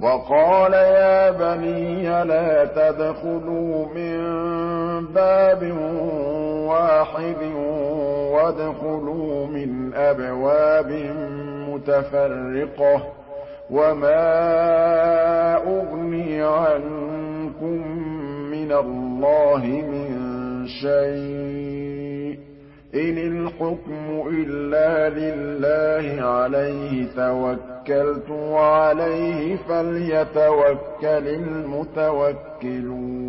وَقَالَ يَا بَنِيَّ لَا تَدْخُلُوا مِن بَابٍ وَاحِدٍ وَادْخُلُوا مِنْ أَبْوَابٍ مُّتَفَرِّقَةٍ ۖ وَمَا أُغْنِي عَنكُم مِّنَ اللَّهِ مِن شَيْءٍ ۖ إِنِ الْحُكْمُ إِلَّا لِلَّهِ ۖ عَلَيْهِ تَوَكَّلْتُ ۖ وَعَلَيْهِ فَلْيَتَوَكَّلِ الْمُتَوَكِّلُونَ